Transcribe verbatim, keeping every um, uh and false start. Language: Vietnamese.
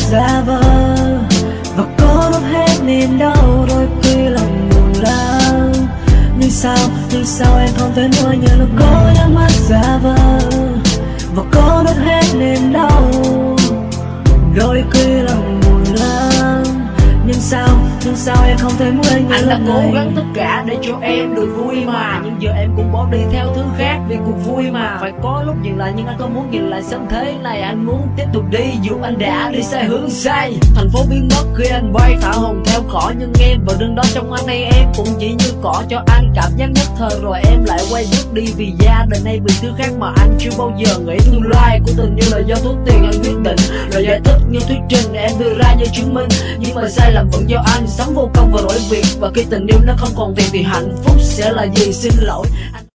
giả vờ và cố đốt hết niềm đau, đôi khi lòng buồn lắm. Nhưng sao, nhưng sao em không thể nuối nhớ lúc cố nhắm mắt giả vờ và cố đốt hết niềm đau, đôi khi lòng buồn lắm. Nhưng sao, nhưng sao em không thể muốn anh nhớ Anh đã lần cố này. gắng tất cả để cho em được vui mà, nhưng giờ em cũng bỏ đi theo thứ khác vì cuộc vui mà. Phải có lúc dừng lại nhưng anh không muốn nhìn lại sớm thế này. Anh muốn tiếp tục đi dù anh đã đi sai hướng sai. Thành phố biến mất khi anh bay thả hồn theo cỏ, nhưng em vẫn đứng đó trong anh hay em cũng chỉ như cỏ, cho anh cảm giác nhất thời rồi em lại quay bước đi. Vì gia đình hay vì thứ khác mà anh chưa bao giờ nghĩ. Tương lai của tình yêu là do thuốc tiền anh quyết định, lời giải thích như thuyết trình em đưa ra như chứng minh. Nhưng mà sai lầm vẫn do anh, sống vô công và lỗi việc. Và khi tình yêu nó không còn tiền thì hạnh phúc sẽ là gì, xin lỗi.